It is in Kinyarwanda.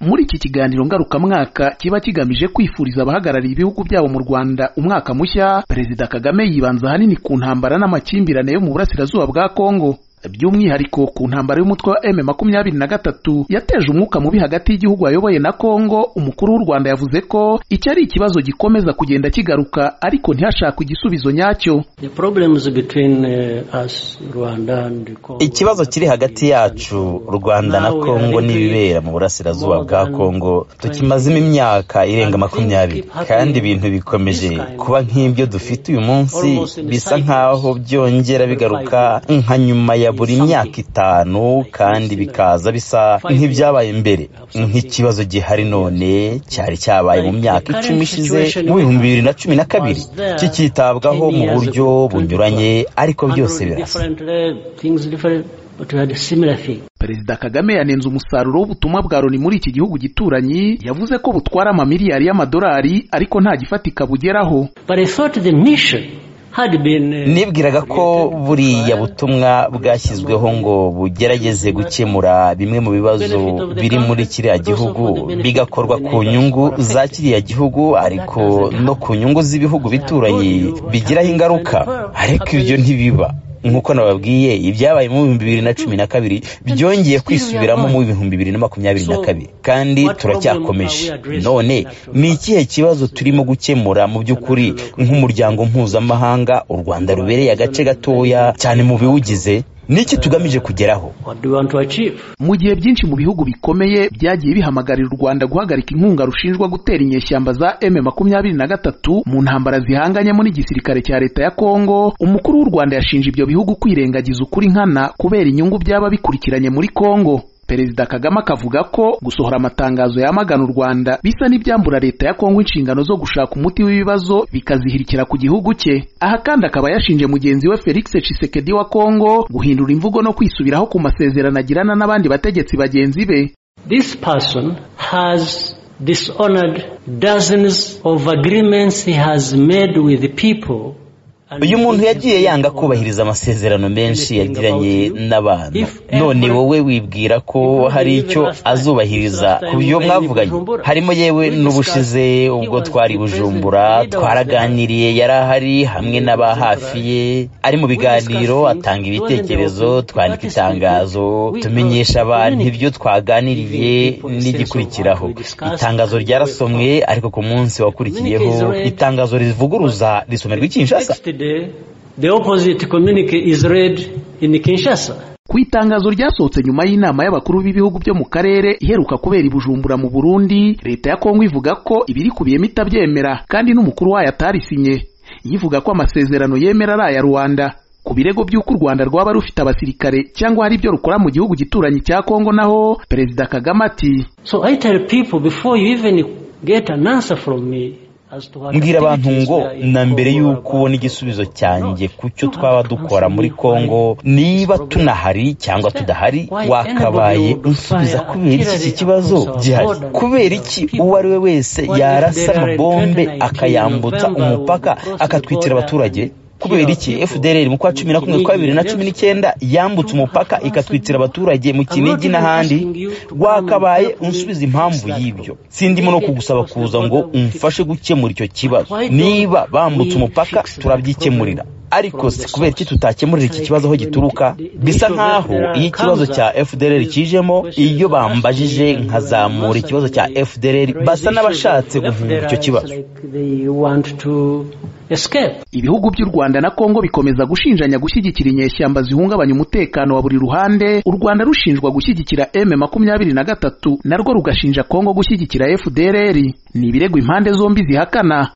Muri iki kiganiro ngarukamwaka kiba kigamije kwifuriza abahagarariye ibihugu byabo mu Rwanda umwaka mushya, Perezida Kagame yibanza ahanini ku ntambara n'amakimbirane yo mu burasirazuba bwa Kongo, by'umwihariko ku ntambara y'umutwe wa M23 yateje umwuka mubi hagati y'igihugu ayoboye na Kongo. Umukuru w'u Rwanda yavuze ko icyo ari ikibazo gikomeza kugenda kigaruka ariko ntihashakwe igisubizo nyacyo. Ikibazo kiri hagati yacu Rwanda na Kongo n'ibibera mu burasirazuba bwa Kongo tukimazemo imyaka irenga 20, kandi ibintu bikomeje kuba nk'ibyo dufite uyu munsi, bisa nkaho byongera bigaruka nka nyuma ya buri myaka 5, kandi bikaza bisa nk'ibyabaye mbere. Nk'ikibazo gihari none cyari cyabaye mu myaka 10 ishize mu 2012, kikitabwaho mu buryo bunyuranye ariko byose birasa. Perezida Kagame yanenze umusaruro w'ubutumwa bwa Loni muri iki gihugu gituranyi, yavuze ko butwara amamiliyari y'amadolari ariko nta gifatika bugeraho. Nibwiraga ko buriya butumwa bwashyizweho ngo bugerageze gukemura bimwe mu bibazo biri muri kiriya gihugu, bigakorwa ku nyungu za kiriya gihugu ariko no ku nyungu z'ibihugu bituranye bigiraho ingaruka, ariko ibyo ntibiba. Nkuko nababwiye, ibyabaye mu 2012 byongeye kwisubiramo mu 2022, kandi turacyakomeje. None ni ikihe kibazo turimo gukemura mu by'ukuri nk'umuryango mpuzamahanga u Rwanda rubereye agace gatoya cyane mu biwugize? Niki tugamije kugeraho? Mu gihe byinshi mu bihugu bikomeye byagiye bihamagarira u Rwanda guhagarika inkunga rushinjwa gutera inyeshyamba za M23 mu ntambara zihanganyemo n'igisirikare cya leta ya Kongo, umukuru w'u Rwanda yashinje ibyo bihugu kwirengagiza ukuri nkana kubera inyungu byaba bikurikiranye muri Kongo. Perezida Kagame akavuga ko gusohora amatangazo yamagana u Rwanda bisa n'ibyambura leta ya Kongo inshingano zo gushaka umuti w'ibibazo bikazihirikira ku gihugu cye. Aha kandi akaba yashinje mugenzi we Felix Tshisekedi wa Kongo guhindura imvugo no kwisubiraho ku masezerano agirana n'abandi bategetsi bagenzi be. This person has dishonored dozens of agreements he has made with the people. Uyu muntu yagiye yanga kubahiriza amasezerano menshi yagiranye n'abantu. None wowe wibwira ko hari icyo azubahiriza ku byo mwavuganye? Harimo yewe n'ubushize ubwo twari Bujumbura, twaraganiriye, yarahari hamwe n'aba hafi ye, ari mu biganiro atanga ibitekerezo, twandika itangazo tumenyesha abantu ibyo twaganiriye n'igikurikiraho. Itangazo ryarasomwe, ariko ku munsi wakurikiyeho itangazo rivuguruza risomerwa i Kinshasa. The opposite communique is read in Kinshasa. Ku itangazo ryasohotse nyuma y'inama y'abakuru b'ibihugu byo mu karere iheruka kubera i Bujumbura mu Burundi, leta ya Kongo ivuga ko ibiri kubiyemo itabyemera kandi n'umukuru wayo atarisinye, yivuga ko amasezerano yemera ari aya Rwanda. Ku birego by'uko u Rwanda rwaba rufite abasirikare cyangwa hari ibyo rukora mu gihugu gituranyi cya Kongo, naho Perezida Kagame ati, So I tell people before you even get an answer from me, mbwira abantu ngo na mbere y'uko ubona igisubizo cyanjye ku cyo twaba dukora muri Kongo, niba tunahari cyangwa tudahari, wakabaye unsubiza kubera iki kibazo gihari. Kubera iki uwo ari we wese yarasa amabombe akayambutsa umupaka akatwitira abaturage? Kubera iki FDLR mu kwa 11 kwa 2019 yambutse umupaka ikatwitira abaturage mu Kinigi n'ahandi? Wakabaye unsubiza impamvu y'ibyo. Sindimo no kugusaba kuza ngo umfashe gukemura icyo kibazo. Niba bambutse umupaka turabyikemurira, ariko se kubera iki tutakemurira iki kibazo aho gituruka? Bisa nkaho iyi kibazo cya FDLR kijemo, iyo bambajije nkazamura ikibazo cya FDLR basa n'abashatse guhunga icyo kibazo. Ibihugu by'u Rwanda na Kongo bikomeza gushinjanya gushyigikira inyeshyamba zihungabanya umutekano wa buri ruhande, u Rwanda rushinjwa gushyigikira M23 narwo rugashinja Kongo gushyigikira FDLR. Ni ibirego impande zombi zihakana.